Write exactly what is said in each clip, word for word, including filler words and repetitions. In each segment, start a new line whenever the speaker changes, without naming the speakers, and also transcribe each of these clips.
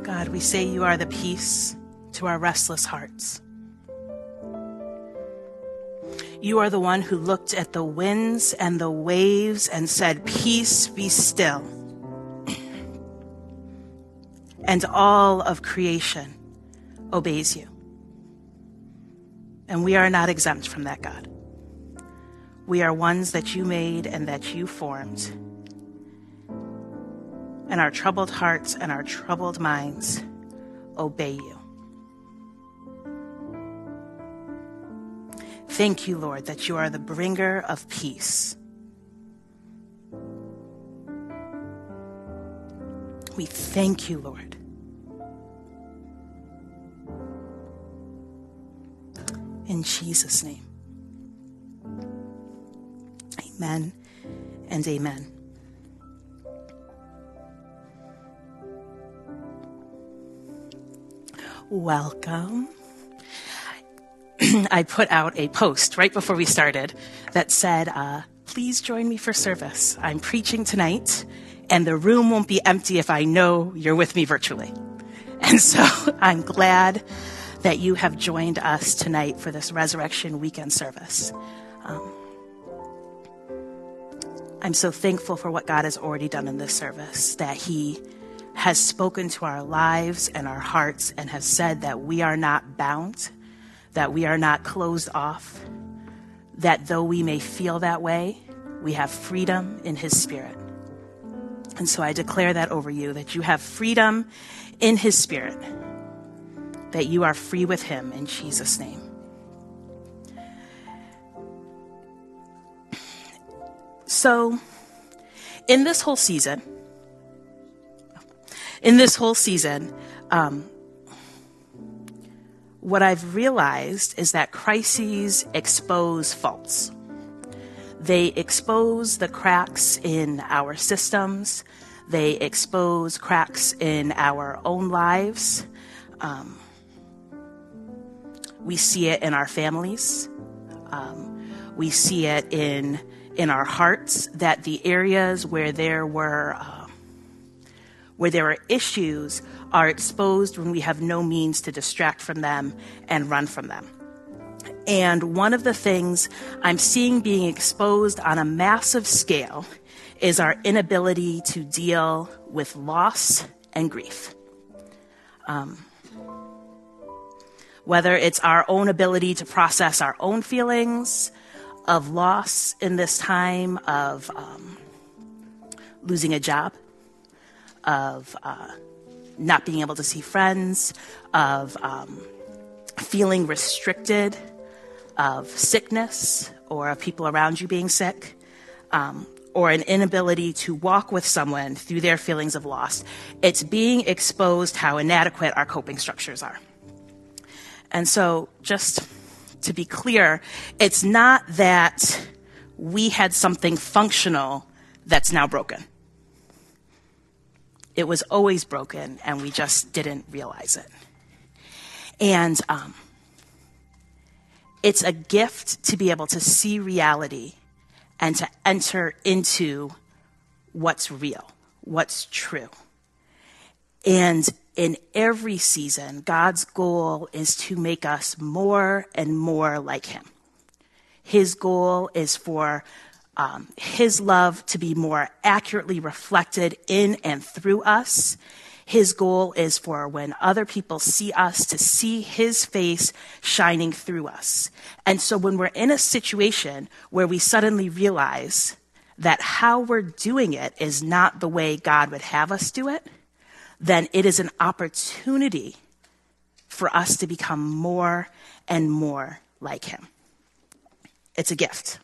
God, we say you are the peace to our restless hearts. You are the one who looked at the winds and the waves and said, "Peace, be still." And all of creation obeys you. And we are not exempt from that, God. We are ones that you made and that you formed. And our troubled hearts and our troubled minds obey you. Thank you, Lord, that you are the bringer of peace. We thank you, Lord. In Jesus' name. Amen and amen. Welcome. I put out a post right before we started that said, uh, please join me for service. I'm preaching tonight, and the room won't be empty if I know you're with me virtually. And so I'm glad that you have joined us tonight for this Resurrection Weekend service. Um, I'm so thankful for what God has already done in this service, that he has spoken to our lives and our hearts and has said that we are not bound, that we are not closed off, that though we may feel that way, we have freedom in his spirit. And so I declare that over you, that you have freedom in his spirit, that you are free with him in Jesus' name. So in this whole season, in this whole season, um, what I've realized is that crises expose faults. They expose the cracks in our systems. They expose cracks in our own lives. Um, we see it in our families. Um, we see it in in our hearts, that the areas where there were uh, where there are issues are exposed when we have no means to distract from them and run from them. And one of the things I'm seeing being exposed on a massive scale is our inability to deal with loss and grief. Um, whether it's our own ability to process our own feelings of loss in this time of um, losing a job, of uh, not being able to see friends, of um, feeling restricted, of sickness, or of people around you being sick, um, or an inability to walk with someone through their feelings of loss. It's being exposed how inadequate our coping structures are. And so just to be clear, it's not that we had something functional that's now broken. It was always broken, and we just didn't realize it. And um, it's a gift to be able to see reality and to enter into what's real, what's true. And in every season, God's goal is to make us more and more like him. His goal is for um, his love to be more accurately reflected in and through us. His goal is for when other people see us to see his face shining through us. And so when we're in a situation where we suddenly realize that how we're doing it is not the way God would have us do it, then it is an opportunity for us to become more and more like him. It's a gift.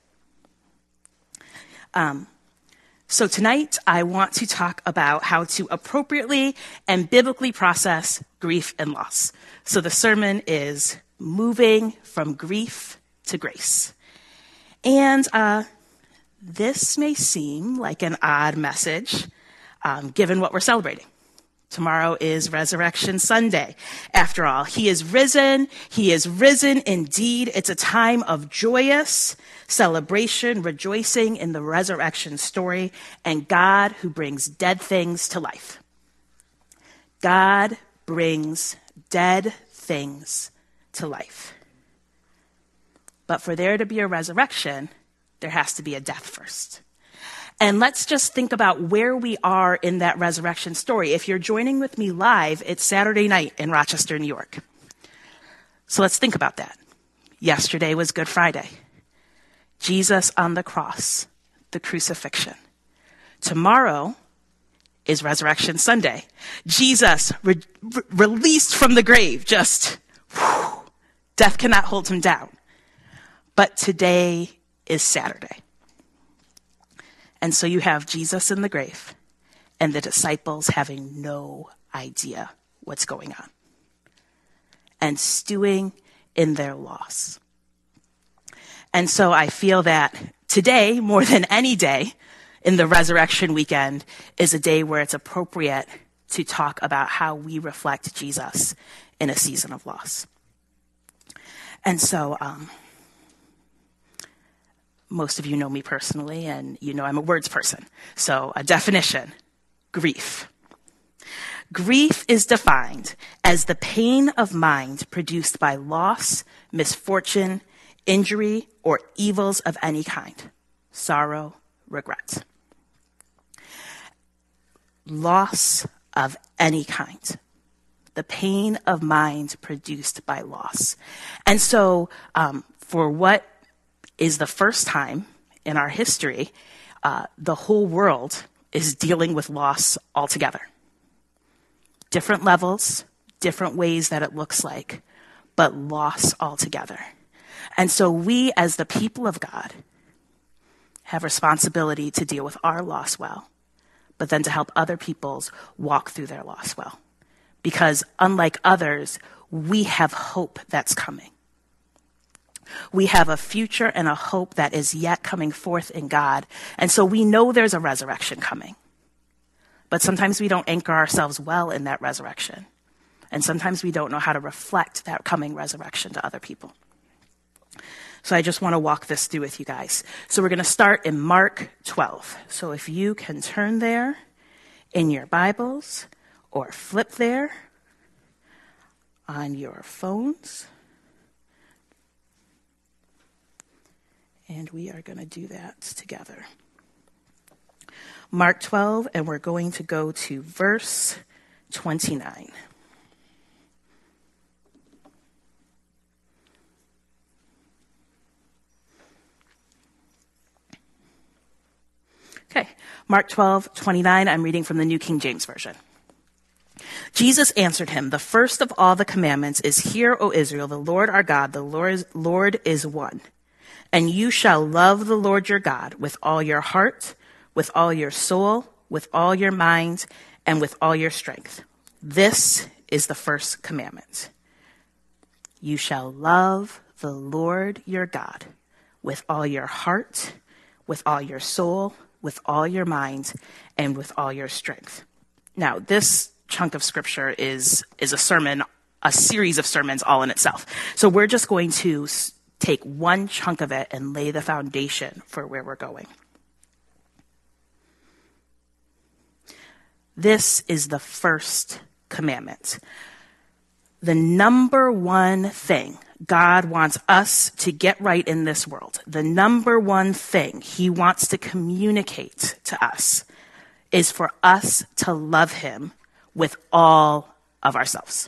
Um, so tonight, I want to talk about how to appropriately and biblically process grief and loss. So the sermon is moving from grief to grace. And uh, this may seem like an odd message, um, given what we're celebrating. Tomorrow is Resurrection Sunday. After all, he is risen. He is risen indeed. It's a time of joyous celebration, rejoicing in the resurrection story, and God who brings dead things to life. God brings dead things to life. But for there to be a resurrection, there has to be a death first. And let's just think about where we are in that resurrection story. If you're joining with me live, it's Saturday night in Rochester, New York. So let's think about that. Yesterday was Good Friday. Jesus on the cross, the crucifixion. Tomorrow is Resurrection Sunday. Jesus re- re- released from the grave, just whew, death cannot hold him down. But today is Saturday. And so you have Jesus in the grave and the disciples having no idea what's going on and stewing in their loss. And so I feel that today, more than any day in the resurrection weekend, is a day where it's appropriate to talk about how we reflect Jesus in a season of loss. And so, um, most of you know me personally, and you know I'm a words person. So a definition, grief. Grief is defined as the pain of mind produced by loss, misfortune, injury, or evils of any kind. Sorrow, regret. Loss of any kind. The pain of mind produced by loss. And so um, for what is the first time in our history, uh, the whole world is dealing with loss altogether. Different levels, different ways that it looks like, but loss altogether. And so we, as the people of God, have responsibility to deal with our loss well, but then to help other peoples walk through their loss well. Because unlike others, we have hope that's coming. We have a future and a hope that is yet coming forth in God. And so we know there's a resurrection coming. But sometimes we don't anchor ourselves well in that resurrection. And sometimes we don't know how to reflect that coming resurrection to other people. So I just want to walk this through with you guys. So we're going to start in Mark twelve. So if you can turn there in your Bibles or flip there on your phones. And we are going to do that together. Mark twelve, and we're going to go to verse twenty-nine. Okay, Mark twelve, twenty-nine, I'm reading from the New King James Version. Jesus answered him, "The first of all the commandments is, Hear, O Israel, the Lord our God, the Lord is, Lord is one. And you shall love the Lord your God with all your heart, with all your soul, with all your mind, and with all your strength. This is the first commandment. You shall love the Lord your God with all your heart, with all your soul, with all your mind, and with all your strength." Now, this chunk of scripture is, is a sermon, a series of sermons all in itself. So we're just going to take one chunk of it and lay the foundation for where we're going. This is the first commandment. The number one thing God wants us to get right in this world, the number one thing he wants to communicate to us, is for us to love him with all of ourselves.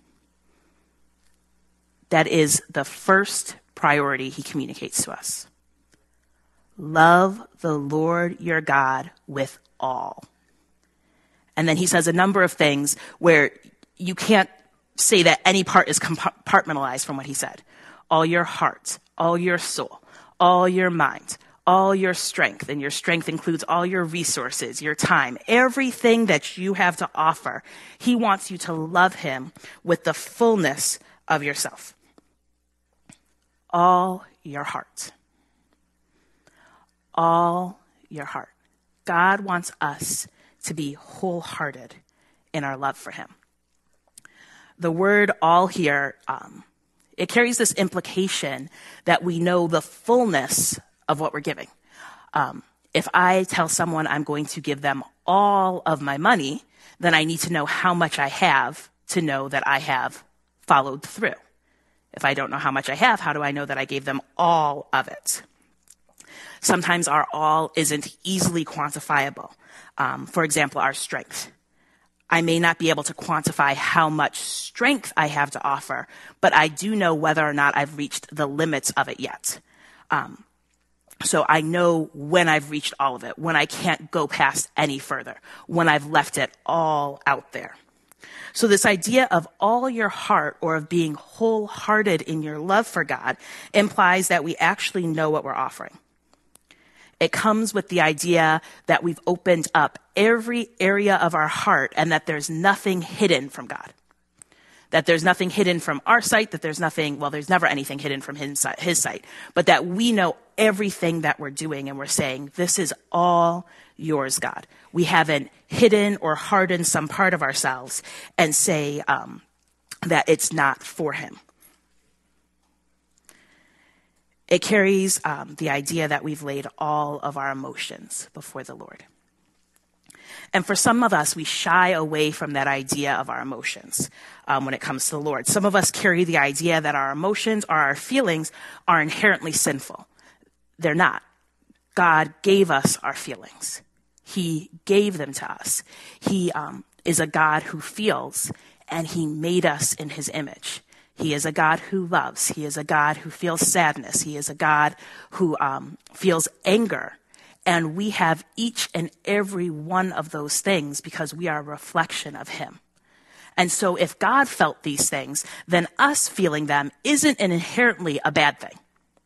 That is the first priority he communicates to us. Love the Lord your God with all. And then he says a number of things where you can't say that any part is compartmentalized from what he said. All your heart, all your soul, all your mind, all your strength, and your strength includes all your resources, your time, everything that you have to offer. He wants you to love him with the fullness of yourself. All your heart. All your heart. God wants us to be wholehearted in our love for him. The word all here, um, it carries this implication that we know the fullness of what we're giving. Um, if I tell someone I'm going to give them all of my money, then I need to know how much I have to know that I have followed through. If I don't know how much I have, how do I know that I gave them all of it? Sometimes our all isn't easily quantifiable. Um, for example, our strength. I may not be able to quantify how much strength I have to offer, but I do know whether or not I've reached the limits of it yet. Um, so I know when I've reached all of it, when I can't go past any further, when I've left it all out there. So this idea of all your heart, or of being wholehearted in your love for God, implies that we actually know what we're offering. It comes with the idea that we've opened up every area of our heart and that there's nothing hidden from God. That there's nothing hidden from our sight, that there's nothing, well, there's never anything hidden from his, his sight, but that we know everything that we're doing and we're saying, this is all yours, God. We haven't hidden or hardened some part of ourselves and say um, that it's not for him. It carries um, the idea that we've laid all of our emotions before the Lord. And for some of us, we shy away from that idea of our emotions um, when it comes to the Lord. Some of us carry the idea that our emotions or our feelings are inherently sinful. They're not. God gave us our feelings. He gave them to us. He um, is a God who feels, and he made us in his image. He is a God who loves. He is a God who feels sadness. He is a God who um, feels anger. And we have each and every one of those things because we are a reflection of him. And so if God felt these things, then us feeling them isn't inherently a bad thing.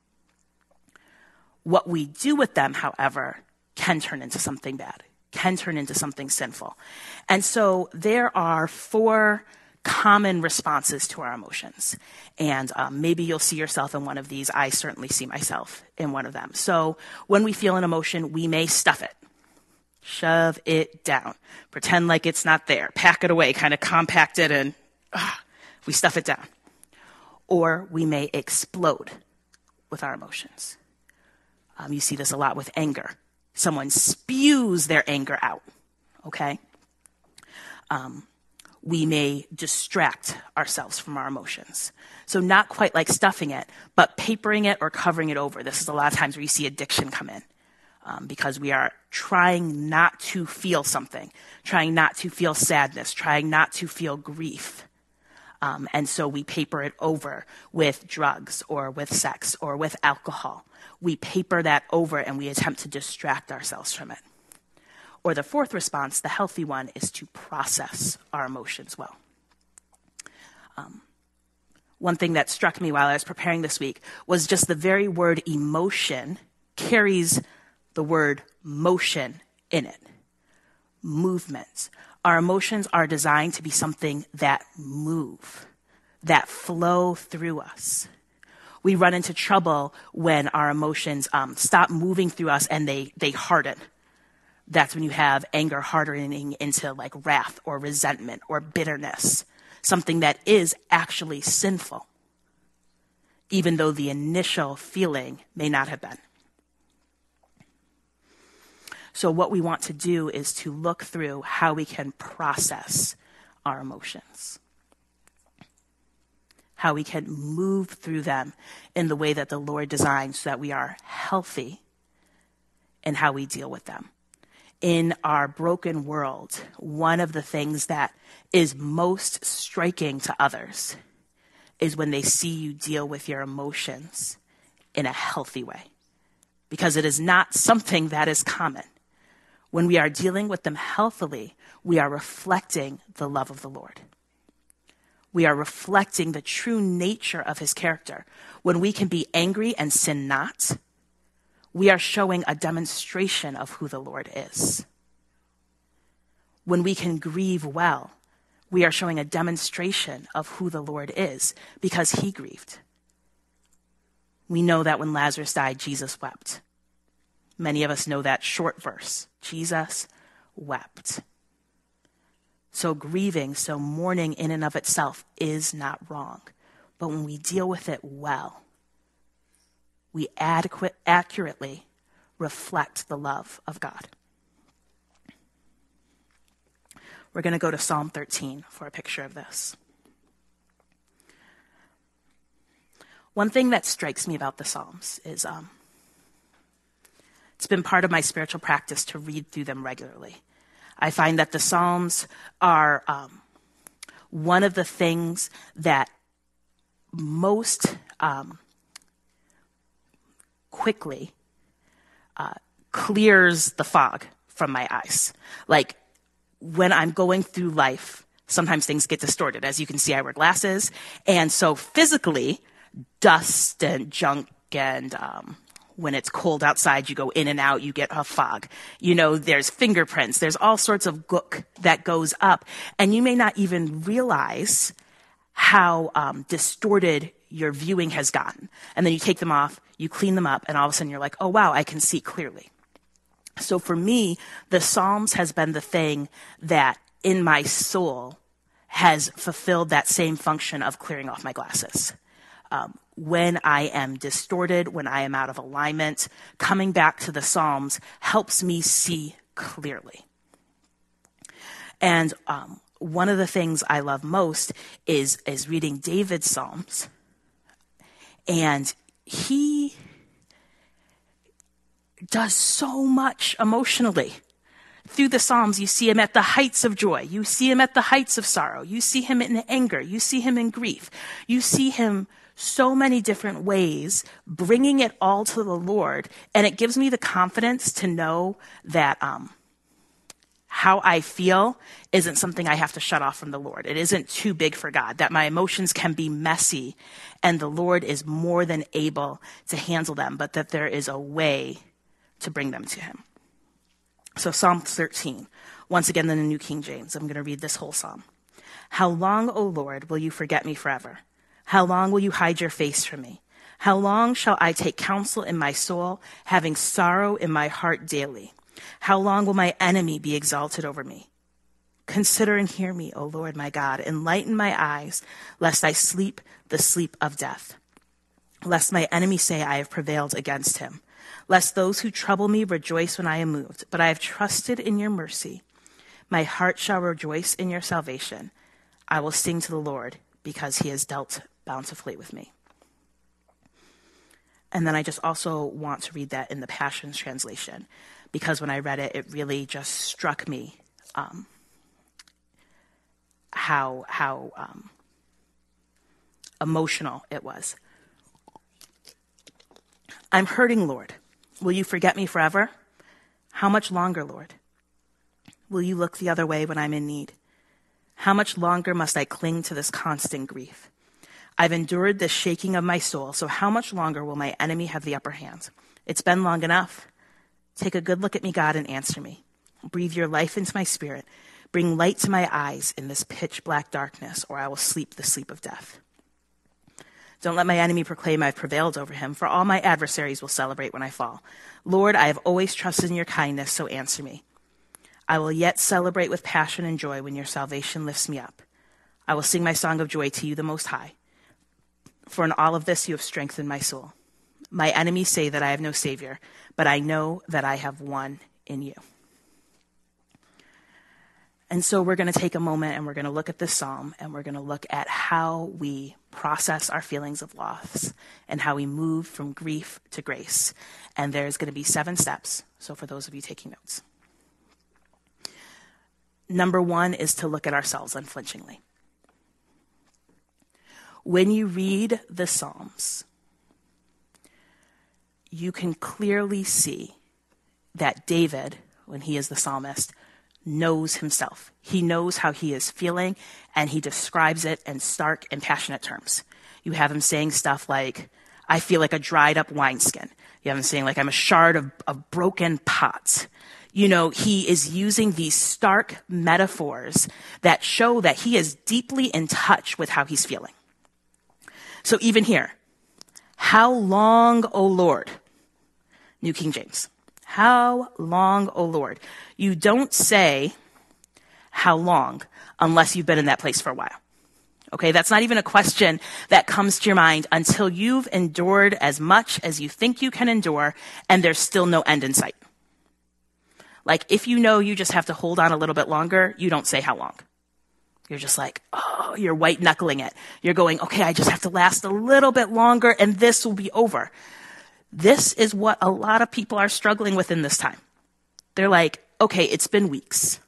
What we do with them, however, can turn into something bad, can turn into something sinful. And so there are four common responses to our emotions. And um, maybe you'll see yourself in one of these. I certainly see myself in one of them. So when we feel an emotion, we may stuff it, shove it down, pretend like it's not there, pack it away, kind of compact it, and uh, we stuff it down. Or we may explode with our emotions. Um, you see this a lot with anger. Someone spews their anger out, okay? Um, we may distract ourselves from our emotions. So not quite like stuffing it, but papering it or covering it over. This is a lot of times where you see addiction come in um, because we are trying not to feel something, trying not to feel sadness, trying not to feel grief. Um, and so we paper it over with drugs or with sex or with alcohol. We paper that over and we attempt to distract ourselves from it. Or the fourth response, the healthy one, is to process our emotions well. Um, one thing that struck me while I was preparing this week was just the very word emotion carries the word motion in it. Movement. Our emotions are designed to be something that move, that flow through us. We run into trouble when our emotions um, stop moving through us and they, they harden. That's when you have anger hardening into like wrath or resentment or bitterness, something that is actually sinful, even though the initial feeling may not have been. So what we want to do is to look through how we can process our emotions, how we can move through them in the way that the Lord designed so that we are healthy in how we deal with them. In our broken world, one of the things that is most striking to others is when they see you deal with your emotions in a healthy way, because it is not something that is common. When we are dealing with them healthily, we are reflecting the love of the Lord. We are reflecting the true nature of his character. When we can be angry and sin not, we are showing a demonstration of who the Lord is. When we can grieve well, we are showing a demonstration of who the Lord is because he grieved. We know that when Lazarus died, Jesus wept. Many of us know that short verse. Jesus wept. So grieving, so mourning in and of itself is not wrong. But when we deal with it well, we adequate, accurately reflect the love of God. We're going to go to Psalm thirteen for a picture of this. One thing that strikes me about the Psalms is um, it's been part of my spiritual practice to read through them regularly. I find that the Psalms are um, one of the things that most um, quickly uh, clears the fog from my eyes. Like when I'm going through life, sometimes things get distorted. As you can see, I wear glasses. And so physically, dust and junk and um, when it's cold outside, you go in and out, you get a fog. You know, there's fingerprints. There's all sorts of gook that goes up. And you may not even realize how um, distorted your viewing has gotten. And then you take them off, you clean them up, and all of a sudden you're like, oh, wow, I can see clearly. So for me, the Psalms has been the thing that in my soul has fulfilled that same function of clearing off my glasses. Um, when I am distorted, when I am out of alignment, coming back to the Psalms helps me see clearly. And um, one of the things I love most is, is reading David's Psalms. And he does so much emotionally. Through the Psalms, you see him at the heights of joy. You see him at the heights of sorrow. You see him in anger. You see him in grief. You see him so many different ways, bringing it all to the Lord. And it gives me the confidence to know that um, how I feel isn't something I have to shut off from the Lord. It isn't too big for God, that my emotions can be messy and the Lord is more than able to handle them, but that there is a way to bring them to him. So Psalm thirteen, once again in the New King James, I'm going to read this whole psalm. How long, O Lord, will you forget me forever? How long will you hide your face from me? How long shall I take counsel in my soul, having sorrow in my heart daily? How long will my enemy be exalted over me? Consider and hear me, O Lord my God. Enlighten my eyes, lest I sleep the sleep of death. Lest my enemy say I have prevailed against him. Lest those who trouble me rejoice when I am moved. But I have trusted in your mercy. My heart shall rejoice in your salvation. I will sing to the Lord because he has dealt bountifully with me. And then I just also want to read that in the Passions Translation, because when I read it, it really just struck me um, how how um, emotional it was. I'm hurting, Lord. Will you forget me forever? How much longer, Lord? Will you look the other way when I'm in need? How much longer must I cling to this constant grief? I've endured this shaking of my soul, so how much longer will my enemy have the upper hand? It's been long enough. Take a good look at me, God, and answer me. Breathe your life into my spirit. Bring light to my eyes in this pitch black darkness, or I will sleep the sleep of death. Don't let my enemy proclaim I've prevailed over him, for all my adversaries will celebrate when I fall. Lord, I have always trusted in your kindness, so answer me. I will yet celebrate with passion and joy when your salvation lifts me up. I will sing my song of joy to you, the Most High. For in all of this you have strengthened my soul. My enemies say that I have no Savior, but I know that I have one in you. And so we're going to take a moment and we're going to look at this psalm and we're going to look at how we process our feelings of loss and how we move from grief to grace. And there's going to be seven steps. So for those of you taking notes. Number one is to look at ourselves unflinchingly. When you read the Psalms, you can clearly see that David, when he is the psalmist, knows himself. He knows how he is feeling, and he describes it in stark and passionate terms. You have him saying stuff like, I feel like a dried up wineskin. You have him saying, like, I'm a shard of, of broken pots. You know, he is using these stark metaphors that show that he is deeply in touch with how he's feeling. So even here, how long, O Lord? New King James. How long, O Lord? You don't say how long unless you've been in that place for a while. Okay, that's not even a question that comes to your mind until you've endured as much as you think you can endure and there's still no end in sight. Like, if you know you just have to hold on a little bit longer, you don't say how long. You're just like, oh, you're white knuckling it. You're going, okay, I just have to last a little bit longer and this will be over. This is what a lot of people are struggling with in this time. They're like, okay, it's been weeks.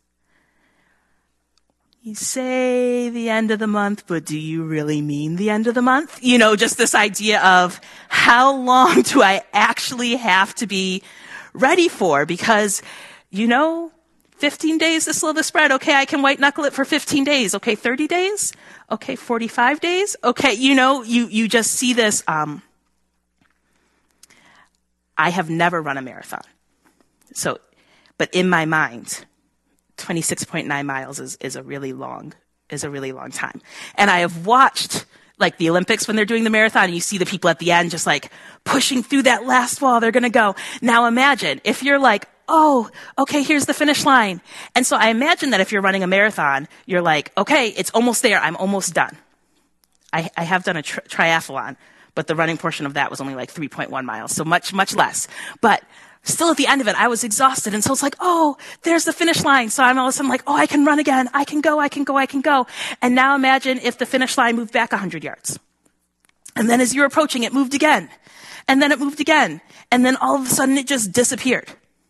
You say the end of the month, but do you really mean the end of the month? You know, just this idea of how long do I actually have to be ready for? Because, you know, fifteen days to slow the spread. Okay, I can white knuckle it for fifteen days. Okay, thirty days. Okay, forty-five days. Okay, you know, you, you just see this. Um, I have never run a marathon. So, but in my mind, twenty-six point nine miles is, is a really long, is a really long time. And I have watched like the Olympics when they're doing the marathon and you see the people at the end just like pushing through that last wall. They're going to go. Now imagine if you're like, oh, okay, here's the finish line. And so I imagine that if you're running a marathon, you're like, okay, it's almost there. I'm almost done. I, I have done a tri- triathlon, but the running portion of that was only like three point one miles. So much, much less. But still at the end of it, I was exhausted. And so it's like, oh, there's the finish line. So I'm all of a sudden like, oh, I can run again. I can go, I can go, I can go. And now imagine if the finish line moved back one hundred yards. And then as you're approaching, it moved again. And then it moved again. And then all of a sudden it just disappeared.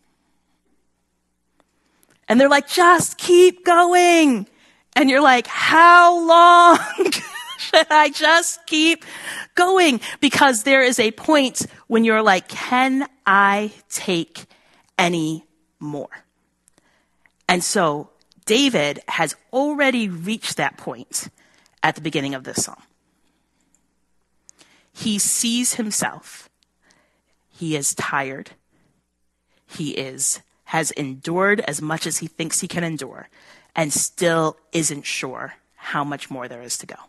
And they're like, just keep going. And you're like, how long should I just keep going? Because there is a point when you're like, can I take any more? And so David has already reached that point at the beginning of this psalm. He sees himself. He is tired. He is has endured as much as he thinks he can endure and still isn't sure how much more there is to go.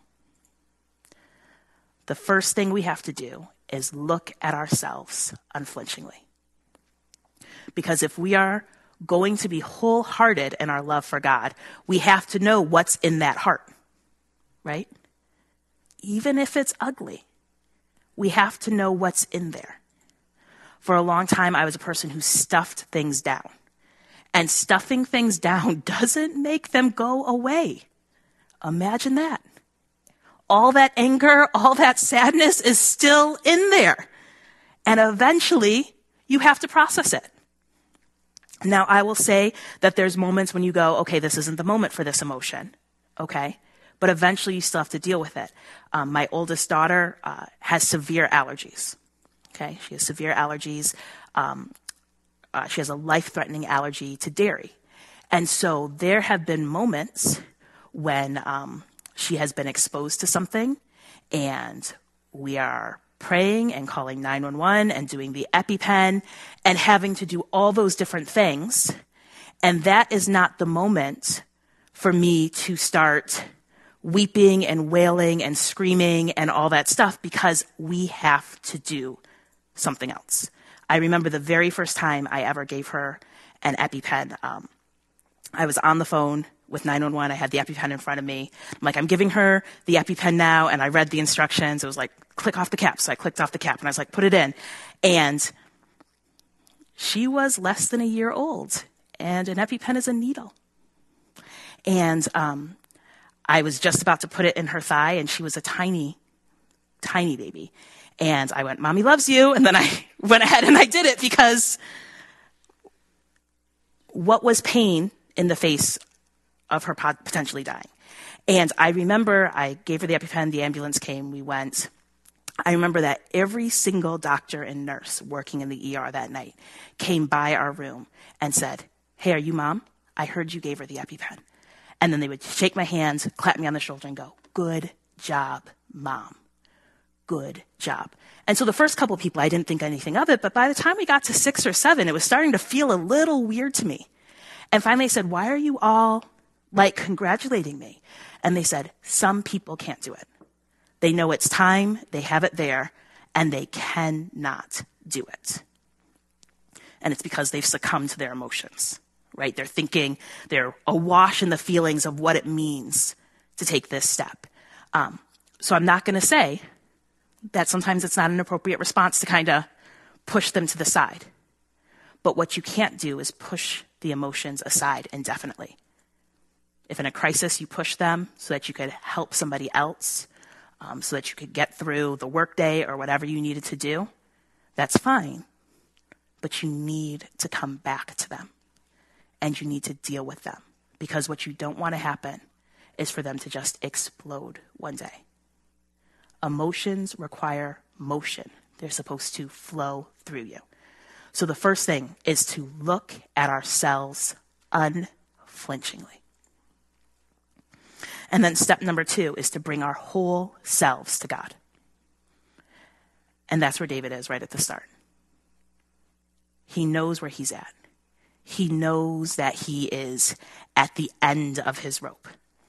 The first thing we have to do is look at ourselves unflinchingly. Because if we are going to be wholehearted in our love for God, we have to know what's in that heart, right? Even if it's ugly, we have to know what's in there. For a long time, I was a person who stuffed things down. And stuffing things down doesn't make them go away. Imagine that. All that anger, all that sadness is still in there. And eventually, you have to process it. Now, I will say that there's moments when you go, okay, this isn't the moment for this emotion, okay? But eventually, you still have to deal with it. Um, my oldest daughter uh, has severe allergies. Okay, she has severe allergies. Um, uh, she has a life-threatening allergy to dairy. And so there have been moments when um, she has been exposed to something and we are praying and calling nine one one and doing the EpiPen and having to do all those different things. And that is not the moment for me to start weeping and wailing and screaming and all that stuff because we have to do something else. I remember the very first time I ever gave her an EpiPen. Um, I was on the phone with nine one one. I had the EpiPen in front of me. I'm like, I'm giving her the EpiPen now, and I read the instructions. It was like, click off the cap. So I clicked off the cap, and I was like, put it in. And she was less than a year old, and an EpiPen is a needle. And um, I was just about to put it in her thigh, and she was a tiny, tiny baby. And I went, Mommy loves you. And then I went ahead and I did it because what was pain in the face of her potentially dying? And I remember I gave her the EpiPen, the ambulance came, we went. I remember that every single doctor and nurse working in the E R that night came by our room and said, hey, are you mom? I heard you gave her the EpiPen. And then they would shake my hands, clap me on the shoulder and go, good job, mom. Good job. And so the first couple of people, I didn't think anything of it, but by the time we got to six or seven, it was starting to feel a little weird to me. And finally I said, why are you all like congratulating me? And they said, some people can't do it. They know it's time, they have it there, and they cannot do it. And it's because they've succumbed to their emotions, right? They're thinking, they're awash in the feelings of what it means to take this step. Um, so I'm not going to say that sometimes it's not an appropriate response to kind of push them to the side. But what you can't do is push the emotions aside indefinitely. If in a crisis you push them so that you could help somebody else, um, so that you could get through the workday or whatever you needed to do, that's fine. But you need to come back to them and you need to deal with them, because what you don't want to happen is for them to just explode one day. Emotions require motion. They're supposed to flow through you. So the first thing is to look at ourselves unflinchingly. And then step number two is to bring our whole selves to God. And that's where David is right at the start. He knows where he's at. He knows that he is at the end of his rope.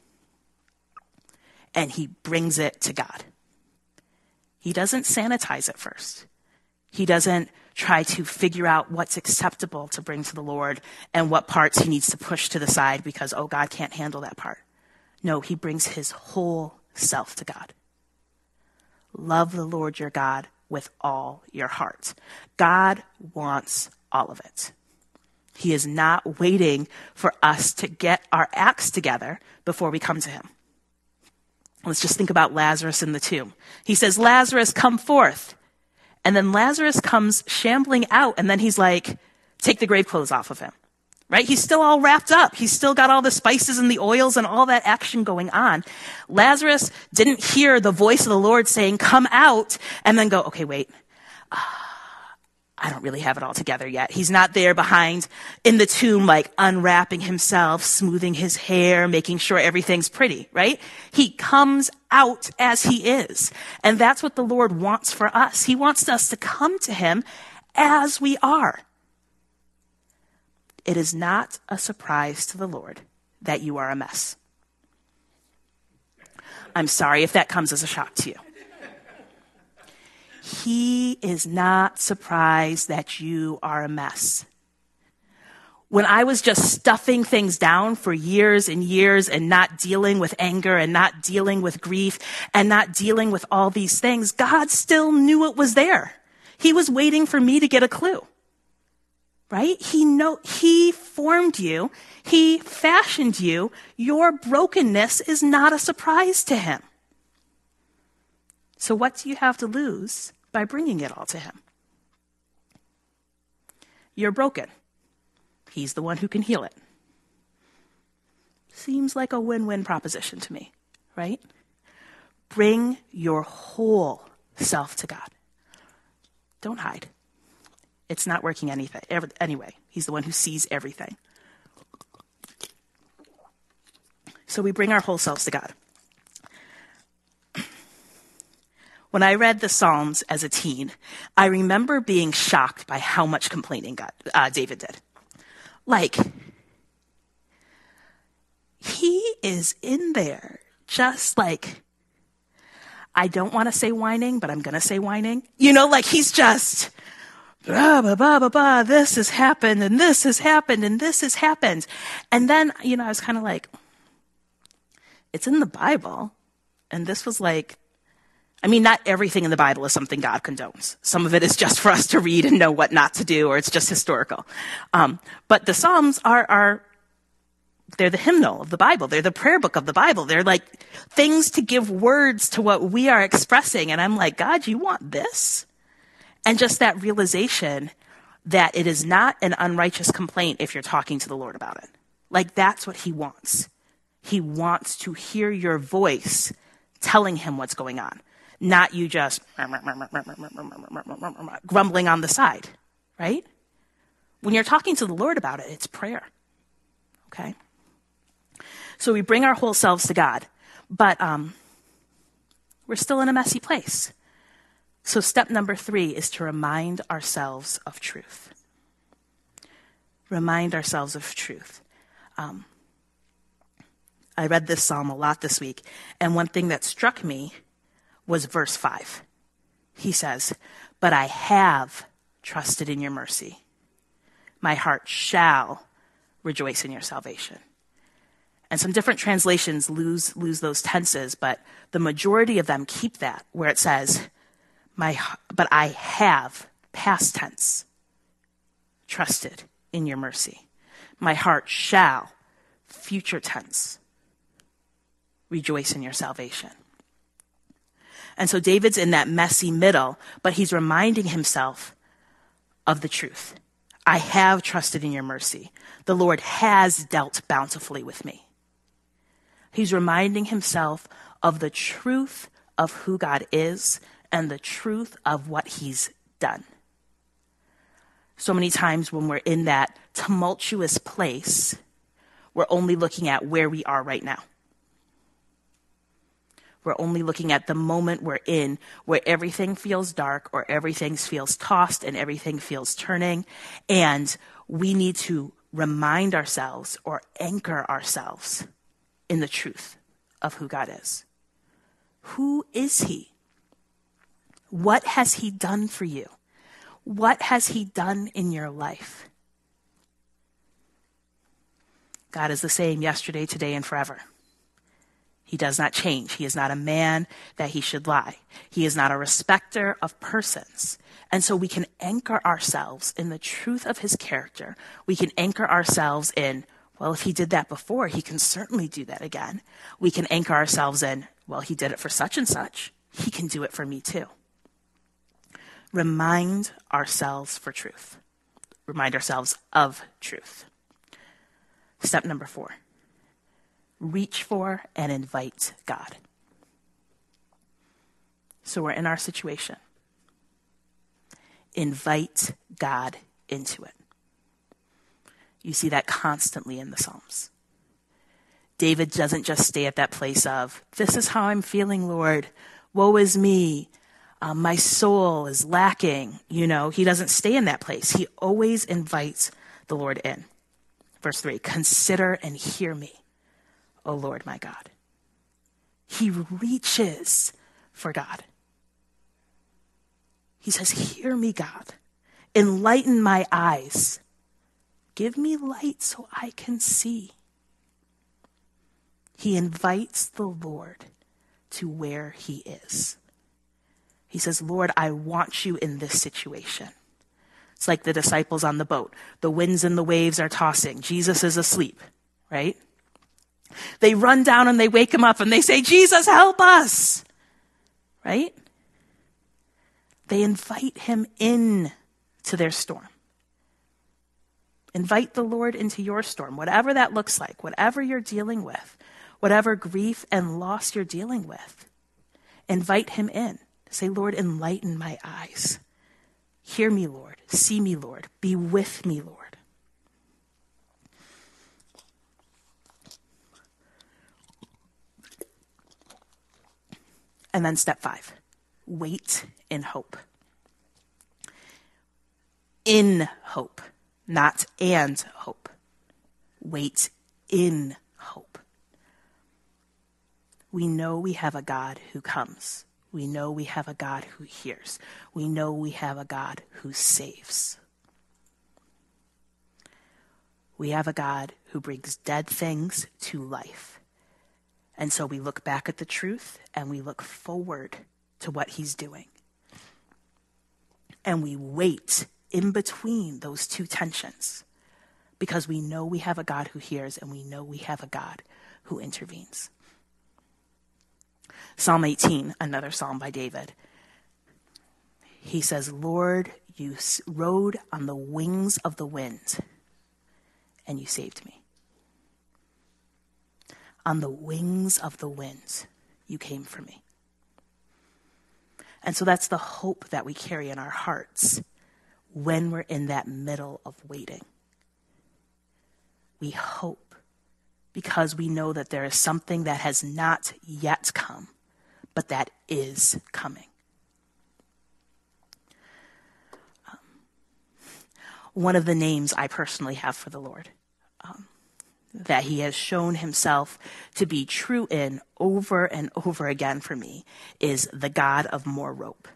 And he brings it to God. He doesn't sanitize it first. He doesn't try to figure out what's acceptable to bring to the Lord and what parts he needs to push to the side because, oh, God can't handle that part. No, he brings his whole self to God. Love the Lord your God with all your heart. God wants all of it. He is not waiting for us to get our acts together before we come to him. Let's just think about Lazarus in the tomb. He says, Lazarus, come forth. And then Lazarus comes shambling out, and then he's like, take the grave clothes off of him, right? He's still all wrapped up. He's still got all the spices and the oils and all that action going on. Lazarus didn't hear the voice of the Lord saying, come out, and then go, okay, wait. Uh, I don't really have it all together yet. He's not there behind in the tomb, like unwrapping himself, smoothing his hair, making sure everything's pretty, right? He comes out as he is. And that's what the Lord wants for us. He wants us to come to him as we are. It is not a surprise to the Lord that you are a mess. I'm sorry if that comes as a shock to you. He is not surprised that you are a mess. When I was just stuffing things down for years and years and not dealing with anger and not dealing with grief and not dealing with all these things, God still knew it was there. He was waiting for me to get a clue, right? He know, he formed you. He fashioned you. Your brokenness is not a surprise to him. So what do you have to lose by bringing it all to him? You're broken. He's the one who can heal it. Seems like a win-win proposition to me, right? Bring your whole self to God. Don't hide. It's not working anything. Anyway, he's the one who sees everything. So we bring our whole selves to God. When I read the Psalms as a teen, I remember being shocked by how much complaining God, uh, David did. Like, he is in there just like, I don't want to say whining, but I'm going to say whining. You know, like he's just, blah, blah, blah, blah, blah, this has happened, and this has happened, and this has happened. And then, you know, I was kind of like, it's in the Bible. And this was like, I mean, not everything in the Bible is something God condones. Some of it is just for us to read and know what not to do, or it's just historical. Um, but the Psalms are, are, they're the hymnal of the Bible. They're the prayer book of the Bible. They're like things to give words to what we are expressing. And I'm like, God, you want this? And just that realization that it is not an unrighteous complaint if you're talking to the Lord about it. Like that's what he wants. He wants to hear your voice telling him what's going on. Not you just grumbling on the side, right? When you're talking to the Lord about it, it's prayer, okay? So we bring our whole selves to God, but um, we're still in a messy place. So step number three is to remind ourselves of truth. Remind ourselves of truth. Um, I read this psalm a lot this week, and one thing that struck me was verse five. He says, but I have trusted in your mercy. My heart shall rejoice in your salvation. And some different translations lose lose those tenses, but the majority of them keep that, where it says, "My, but I have," past tense, "trusted in your mercy." My heart shall, future tense, rejoice in your salvation. And so David's in that messy middle, but he's reminding himself of the truth. I have trusted in your mercy. The Lord has dealt bountifully with me. He's reminding himself of the truth of who God is and the truth of what he's done. So many times when we're in that tumultuous place, we're only looking at where we are right now. We're only looking at the moment we're in where everything feels dark or everything feels tossed and everything feels turning. And we need to remind ourselves or anchor ourselves in the truth of who God is. Who is he? What has he done for you? What has he done in your life? God is the same yesterday, today, and forever. He does not change. He is not a man that he should lie. He is not a respecter of persons. And so we can anchor ourselves in the truth of his character. We can anchor ourselves in, well, if he did that before, he can certainly do that again. We can anchor ourselves in, well, he did it for such and such. He can do it for me too. Remind ourselves for truth. Remind ourselves of truth. Step number four. Reach for and invite God. So we're in our situation. Invite God into it. You see that constantly in the Psalms. David doesn't just stay at that place of, this is how I'm feeling, Lord. Woe is me. Um, my soul is lacking. You know, he doesn't stay in that place. He always invites the Lord in. Verse three, consider and hear me, O Lord my God. He reaches for God. He says, hear me, God. Enlighten my eyes. Give me light so I can see. He invites the Lord to where he is. He says, Lord, I want you in this situation. It's like the disciples on the boat. The winds and the waves are tossing. Jesus is asleep, right? They run down and they wake him up and they say, Jesus, help us, right? They invite him in to their storm. Invite the Lord into your storm, whatever that looks like, whatever you're dealing with, whatever grief and loss you're dealing with. Invite him in. Say, Lord, enlighten my eyes. Hear me, Lord. See me, Lord. Be with me, Lord. And then step five, wait in hope. In hope, not and hope. Wait in hope. We know we have a God who comes. We know we have a God who hears. We know we have a God who saves. We have a God who brings dead things to life. And so we look back at the truth and we look forward to what he's doing. And we wait in between those two tensions because we know we have a God who hears and we know we have a God who intervenes. Psalm eighteen, another psalm by David. He says, Lord, you rode on the wings of the wind and you saved me. On the wings of the wind, you came for me. And so that's the hope that we carry in our hearts when we're in that middle of waiting. We hope because we know that there is something that has not yet come, but that is coming. Um, one of the names I personally have for the Lord, um, that he has shown himself to be true in over and over again for me, is the God of more rope.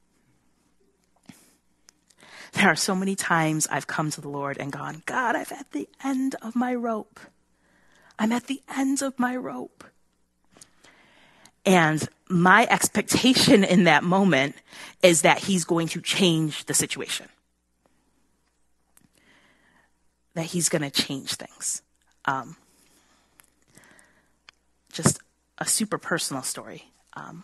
There are so many times I've come to the Lord and gone, God, I'm at the end of my rope. I'm at the end of my rope. And my expectation in that moment is that he's going to change the situation. that he's going to change things. Um, just a super personal story. Um,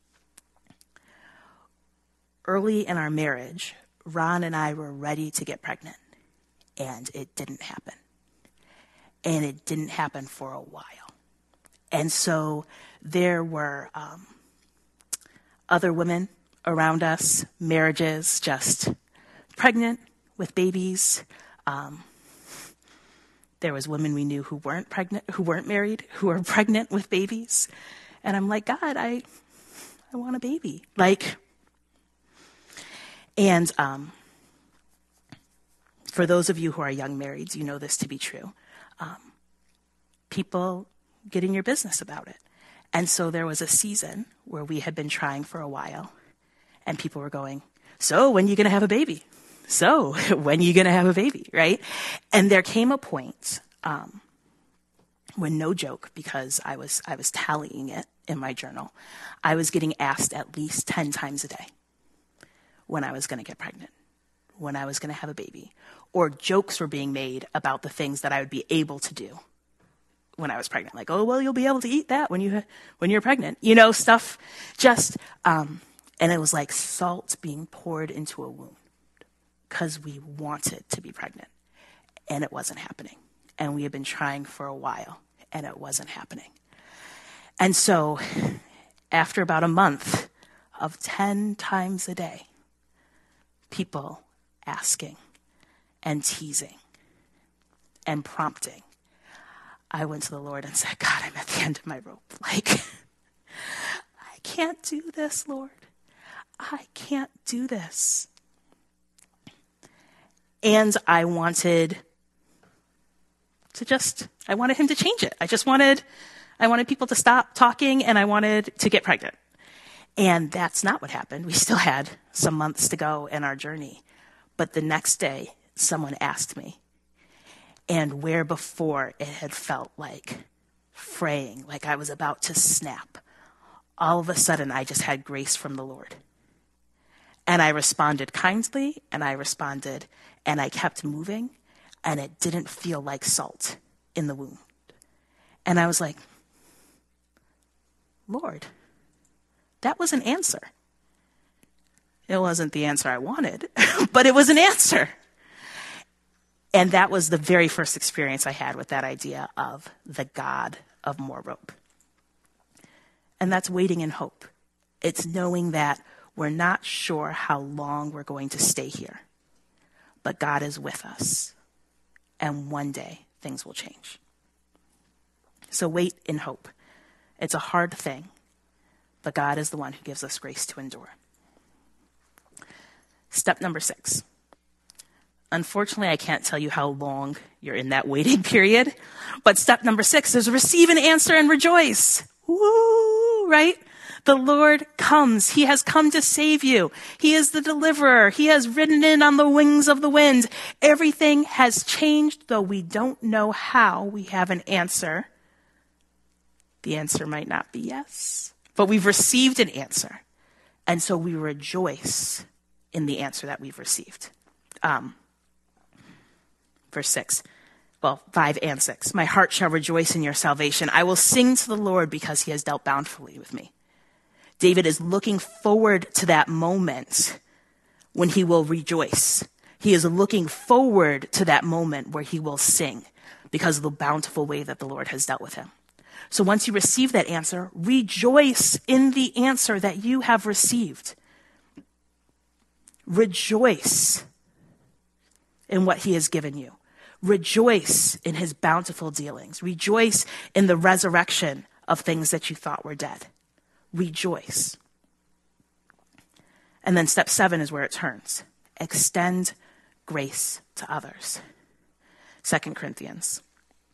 early in our marriage, Ron and I were ready to get pregnant, and it didn't happen. And it didn't happen for a while. And so there were um, other women around us, marriages, just pregnant with babies. Um, there was women we knew who weren't pregnant, who weren't married, who were pregnant with babies. And I'm like, God, I, I want a baby. Like, and um, for those of you who are young marrieds, you know this to be true. Um, people get in your business about it. And so there was a season where we had been trying for a while, and people were going, so when are you going to have a baby? So when are you going to have a baby, right? And there came a point um, when, no joke, because I was I was tallying it in my journal, I was getting asked at least ten times a day when I was going to get pregnant, when I was going to have a baby, or jokes were being made about the things that I would be able to do when I was pregnant. Like, oh, well, you'll be able to eat that when you when you're pregnant, you know, stuff just, um, and it was like salt being poured into a wound because we wanted to be pregnant, and it wasn't happening. And we had been trying for a while, and it wasn't happening. And so after about a month of ten times a day, people asking and teasing and prompting, I went to the Lord and said, God, I'm at the end of my rope. Like, I can't do this, Lord. I can't do this. And I wanted to just, I wanted him to change it. I just wanted, I wanted people to stop talking, and I wanted to get pregnant. And that's not what happened. We still had some months to go in our journey. But the next day, someone asked me, and where before it had felt like fraying, like I was about to snap, all of a sudden I just had grace from the Lord. And I responded kindly, and I responded, and I kept moving, and it didn't feel like salt in the wound. And I was like, Lord, that was an answer. It wasn't the answer I wanted, but it was an answer. And that was the very first experience I had with that idea of the God of more rope. And that's waiting in hope. It's knowing that we're not sure how long we're going to stay here, but God is with us. And one day things will change. So wait in hope. It's a hard thing, but God is the one who gives us grace to endure. Step number six. Unfortunately, I can't tell you how long you're in that waiting period, but step number six is receive an answer and rejoice. Woo, right? The Lord comes. He has come to save you. He is the deliverer. He has ridden in on the wings of the wind. Everything has changed, though we don't know how. We have an answer. The answer might not be yes, but we've received an answer. And so we rejoice in the answer that we've received. Um, verse six, well, five and six. My heart shall rejoice in your salvation. I will sing to the Lord because he has dealt bountifully with me. David is looking forward to that moment when he will rejoice. He is looking forward to that moment where he will sing because of the bountiful way that the Lord has dealt with him. So once you receive that answer, rejoice in the answer that you have received. Rejoice in what he has given you. Rejoice in his bountiful dealings. Rejoice in the resurrection of things that you thought were dead. Rejoice. And then step seven is where it turns. Extend grace to others. Second Corinthians.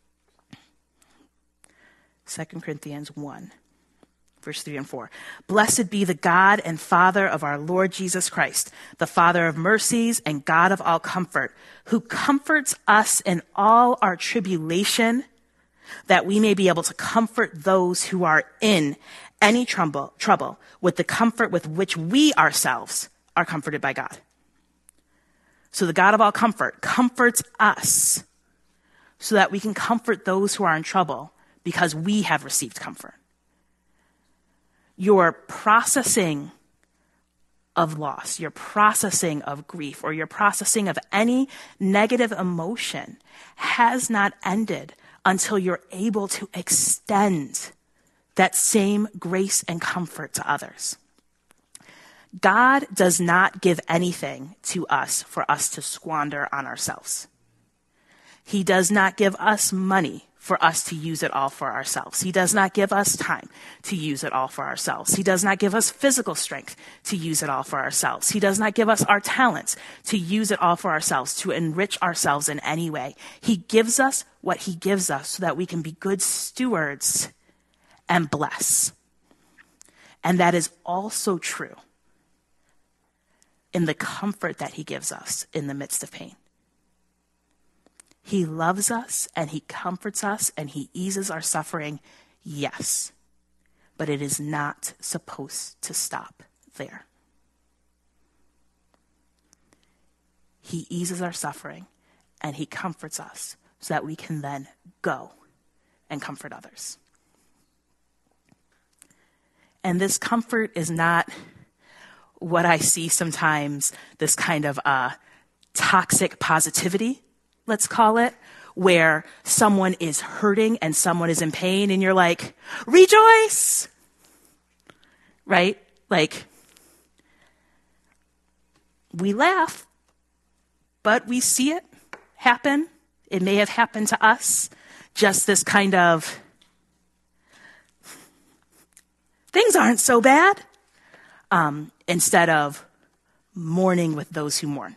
Second Corinthians one, verse three and four. Blessed be the God and Father of our Lord Jesus Christ, the Father of mercies and God of all comfort, who comforts us in all our tribulation, that we may be able to comfort those who are in any trouble, trouble with the comfort with which we ourselves are comforted by God. So the God of all comfort comforts us so that we can comfort those who are in trouble because we have received comfort. Your processing of loss, your processing of grief, or your processing of any negative emotion has not ended until you're able to extend that same grace and comfort to others. God does not give anything to us for us to squander on ourselves. He does not give us money for us to use it all for ourselves. He does not give us time to use it all for ourselves. He does not give us physical strength to use it all for ourselves. He does not give us our talents to use it all for ourselves, to enrich ourselves in any way. He gives us what he gives us so that we can be good stewards and bless. And that is also true in the comfort that he gives us in the midst of pain. He loves us and he comforts us and he eases our suffering, yes, but it is not supposed to stop there. He eases our suffering and he comforts us so that we can then go and comfort others. And this comfort is not what I see sometimes, this kind of uh, toxic positivity, let's call it, where someone is hurting and someone is in pain and you're like, rejoice, right? Like, we laugh, but we see it happen. It may have happened to us. Just this kind of, things aren't so bad, um, instead of mourning with those who mourn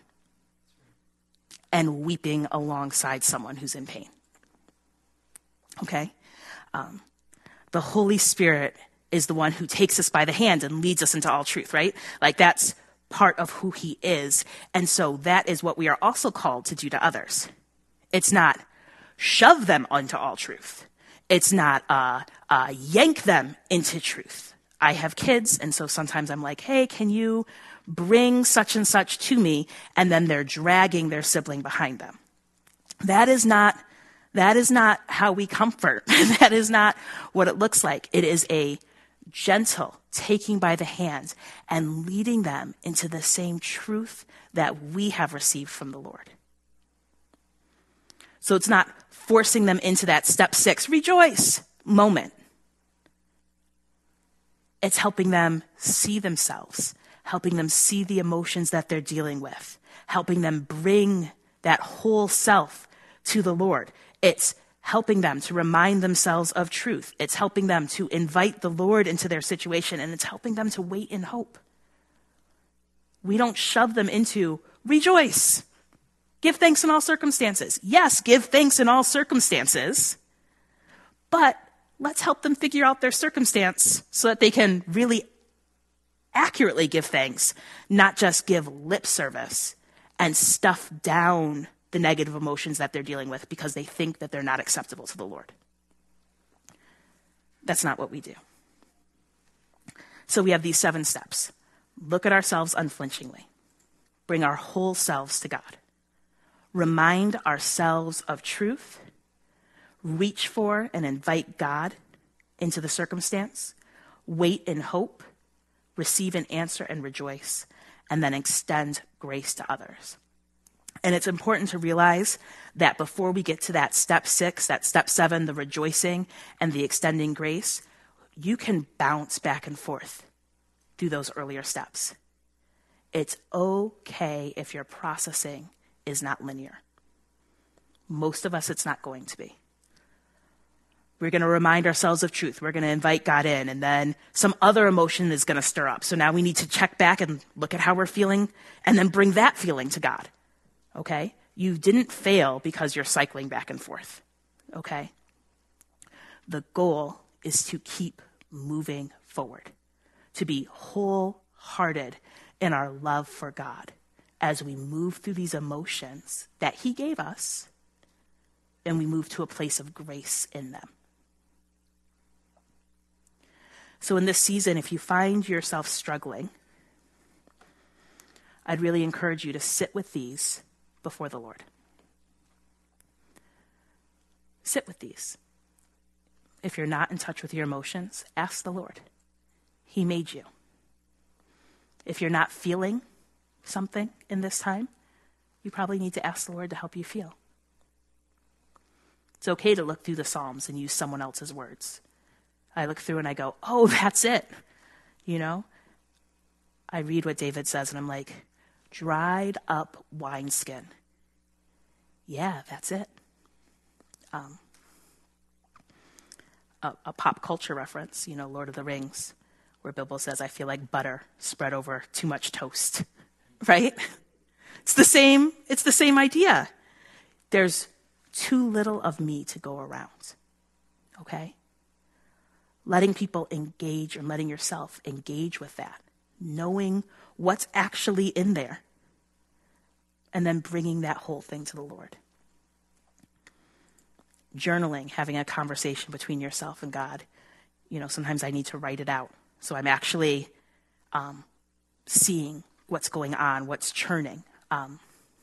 and weeping alongside someone who's in pain. Okay? Um, the Holy Spirit is the one who takes us by the hand and leads us into all truth, right? Like, that's part of who he is. And so that is what we are also called to do to others. It's not shove them onto all truth. It's not uh, uh, yank them into truth. I have kids, and so sometimes I'm like, hey, can you bring such and such to me? And then they're dragging their sibling behind them. That is not, that is not how we comfort. That is not what it looks like. It is a gentle taking by the hand and leading them into the same truth that we have received from the Lord. So it's not forcing them into that step six, rejoice moment. It's helping them see themselves, helping them see the emotions that they're dealing with, helping them bring that whole self to the Lord. It's helping them to remind themselves of truth. It's helping them to invite the Lord into their situation, and it's helping them to wait in hope. We don't shove them into rejoice. Give thanks in all circumstances. Yes, give thanks in all circumstances, but let's help them figure out their circumstance so that they can really accurately give thanks, not just give lip service and stuff down the negative emotions that they're dealing with because they think that they're not acceptable to the Lord. That's not what we do. So we have these seven steps. Look at ourselves unflinchingly. Bring our whole selves to God. Remind ourselves of truth. Reach for and invite God into the circumstance. Wait in hope. Receive an answer and rejoice. And then extend grace to others. And it's important to realize that before we get to that step six, that step seven, the rejoicing and the extending grace, you can bounce back and forth through those earlier steps. It's okay if your processing is not linear. Most of us, it's not going to be. We're going to remind ourselves of truth. We're going to invite God in, and then some other emotion is going to stir up. So now we need to check back and look at how we're feeling and then bring that feeling to God. Okay? You didn't fail because you're cycling back and forth. Okay? The goal is to keep moving forward, to be wholehearted in our love for God as we move through these emotions that he gave us, and we move to a place of grace in them. So in this season, if you find yourself struggling, I'd really encourage you to sit with these before the Lord. Sit with these. If you're not in touch with your emotions, ask the Lord. He made you. If you're not feeling something in this time, you probably need to ask the Lord to help you feel. It's okay to look through the Psalms and use someone else's words. I look through and I go, oh, that's it. You know, I read what David says and I'm like, dried up wineskin. Yeah, that's it. Um, a, a pop culture reference, you know, Lord of the Rings, where Bilbo says, I feel like butter spread over too much toast, right? It's the same, it's the same idea. There's too little of me to go around, okay? Letting people engage and letting yourself engage with that, knowing what's actually in there, and then bringing that whole thing to the Lord. Journaling, having a conversation between yourself and God. You know, sometimes I need to write it out. So I'm actually um, seeing what's going on, what's churning. Um,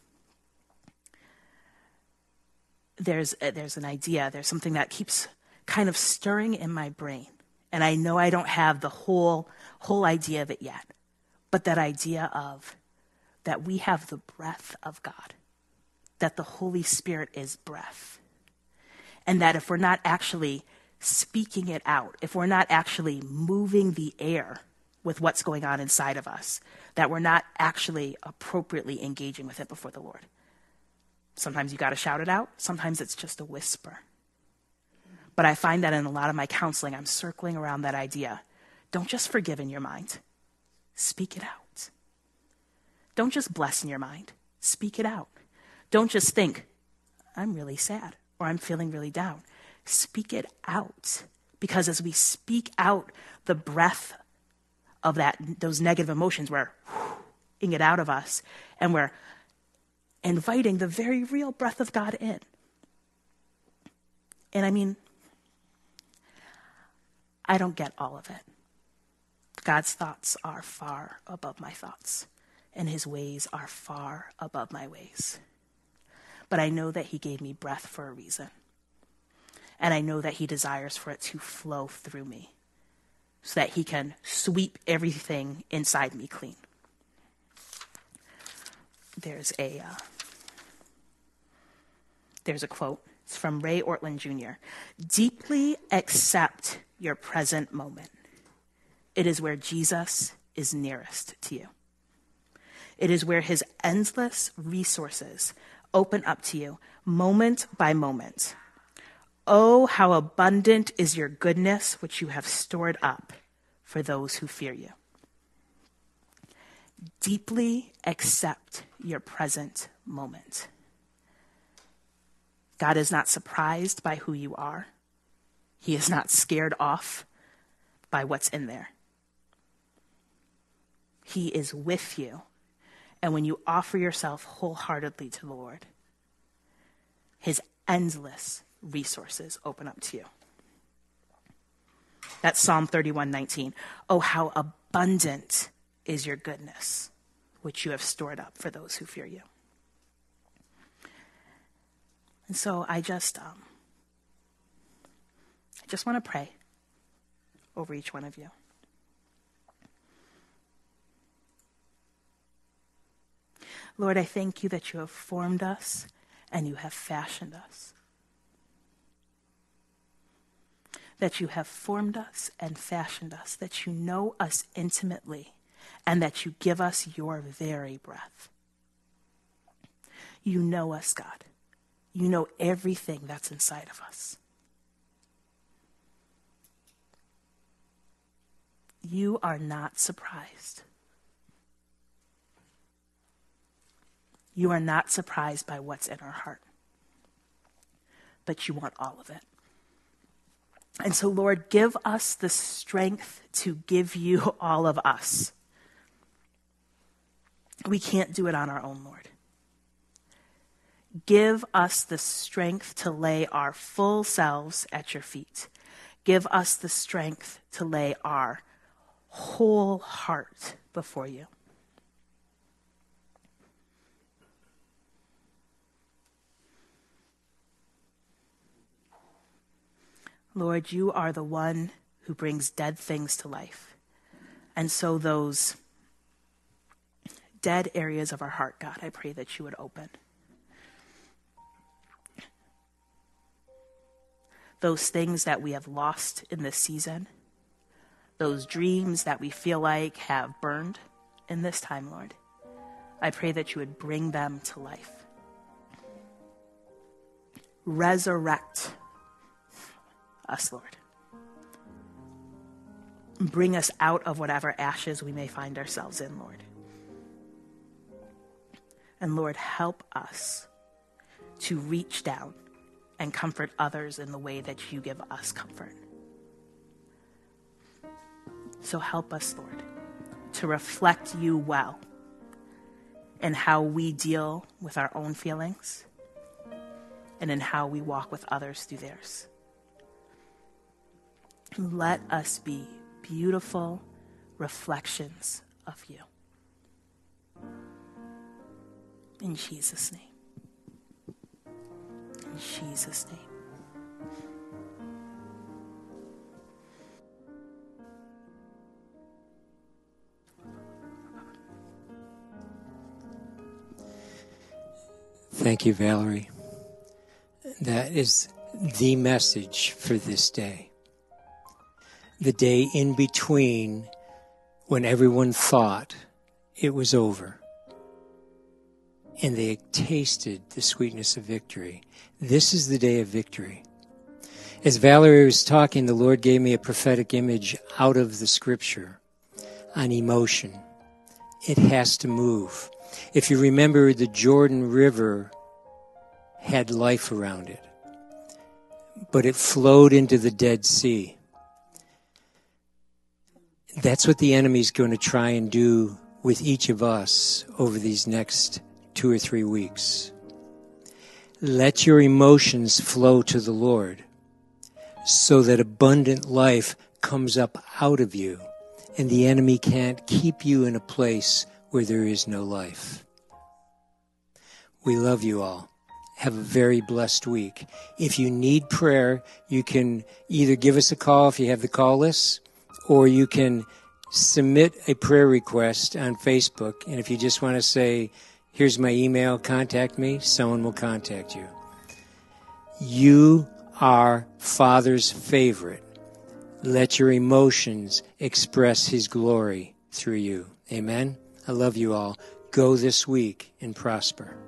there's uh, there's an idea, there's something that keeps kind of stirring in my brain. And I know I don't have the whole whole idea of it yet. But that idea of that we have the breath of God, that the Holy Spirit is breath. And that if we're not actually speaking it out, if we're not actually moving the air with what's going on inside of us, that we're not actually appropriately engaging with it before the Lord. Sometimes you got to shout it out. Sometimes it's just a whisper. But I find that in a lot of my counseling, I'm circling around that idea. Don't just forgive in your mind. Speak it out. Don't just bless in your mind. Speak it out. Don't just think, I'm really sad or I'm feeling really down. Speak it out. Because as we speak out the breath of that, those negative emotions, we're whooing it out of us and we're inviting the very real breath of God in. And I mean, I don't get all of it. God's thoughts are far above my thoughts, and his ways are far above my ways. But I know that he gave me breath for a reason. And I know that he desires for it to flow through me so that he can sweep everything inside me clean. There's a, uh, there's a quote. It's from Ray Ortlund Junior Deeply accept your present moment. It is where Jesus is nearest to you. It is where his endless resources open up to you moment by moment. Oh, how abundant is your goodness, which you have stored up for those who fear you. Deeply accept your present moment. God is not surprised by who you are. He is not scared off by what's in there. He is with you. And when you offer yourself wholeheartedly to the Lord, his endless resources open up to you. That's Psalm thirty-one nineteen. Oh, how abundant is your goodness, which you have stored up for those who fear you. And so I just, um, I just want to pray over each one of you. Lord, I thank you that you have formed us and you have fashioned us. That you have formed us and fashioned us, that you know us intimately, and that you give us your very breath. You know us, God. You know everything that's inside of us. You are not surprised. You are not surprised by what's in our heart. But you want all of it. And so, Lord, give us the strength to give you all of us. We can't do it on our own, Lord. Give us the strength to lay our full selves at your feet. Give us the strength to lay our whole heart before you. Lord, you are the one who brings dead things to life. And so those dead areas of our heart, God, I pray that you would open. Those things that we have lost in this season, those dreams that we feel like have burned in this time, Lord, I pray that you would bring them to life. Resurrect us, Lord. Bring us out of whatever ashes we may find ourselves in, Lord. And Lord, help us to reach down and comfort others in the way that you give us comfort. So help us, Lord, to reflect you well in how we deal with our own feelings and in how we walk with others through theirs. Let us be beautiful reflections of you. In Jesus' name. In Jesus' name.
Thank you, Valerie. That is the message for this day. The day in between when everyone thought it was over and they tasted the sweetness of victory. This is the day of victory. As Valerie was talking, the Lord gave me a prophetic image out of the scripture on emotion. It has to move. If you remember, the Jordan River had life around it, but it flowed into the Dead Sea. That's what the enemy's going to try and do with each of us over these next two or three weeks. Let your emotions flow to the Lord so that abundant life comes up out of you and the enemy can't keep you in a place where there is no life. We love you all. Have a very blessed week. If you need prayer, you can either give us a call if you have the call list, or you can submit a prayer request on Facebook. And if you just want to say, here's my email, contact me, someone will contact you. You are Father's favorite. Let your emotions express his glory through you. Amen. I love you all. Go this week and prosper.